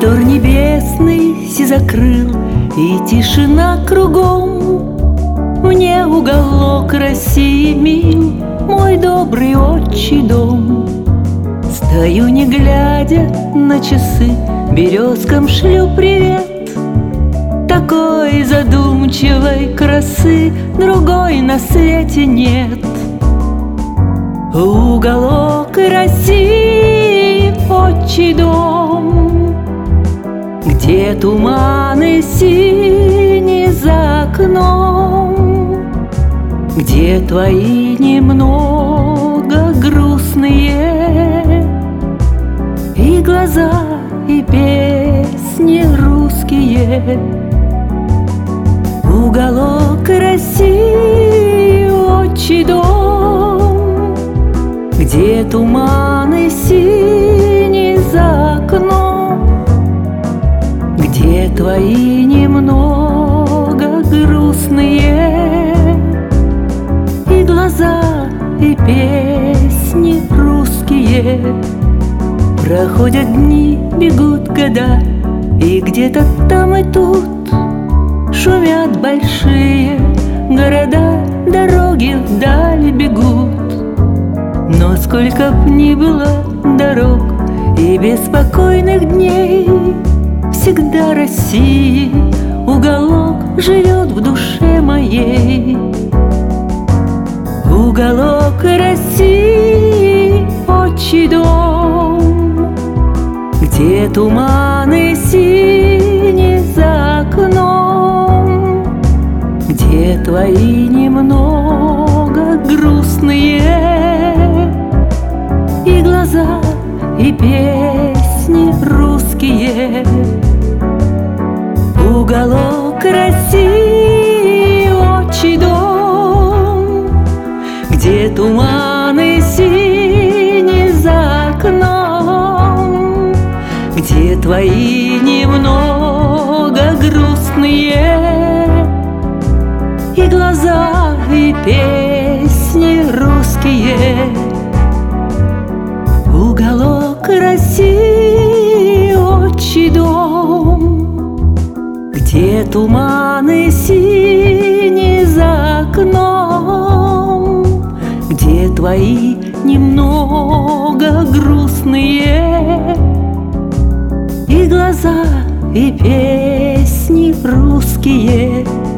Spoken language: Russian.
Простор небесный закрыл, и тишина кругом. Мне уголок России мил, мой добрый отчий дом. Стою, не глядя на часы, березкам шлю привет. Такой задумчивой красы другой на свете нет. Уголок России, отчий дом, где туманы синие за окном, где твои немного грустные и глаза, и песни русские. Уголок России, отчий дом, где туманы синие за окном, где твои немного грустные и глаза, и песни русские. Проходят дни, бегут года, и где-то там и тут шумят большие города, дороги вдаль бегут. Но сколько б ни было дорог и беспокойных дней, всегда России уголок живет в душе моей. Уголок России, отчий дом, где туманы синие за окном, где твои немного грустные и глаза, и песни русские. Уголок России, отчий дом, где туманы синие за окном, где твои немного грустные и глаза, и песни русские. Уголок России, отчий дом, где туманы синие за окном, где твои немного грустные и глаза, и песни русские.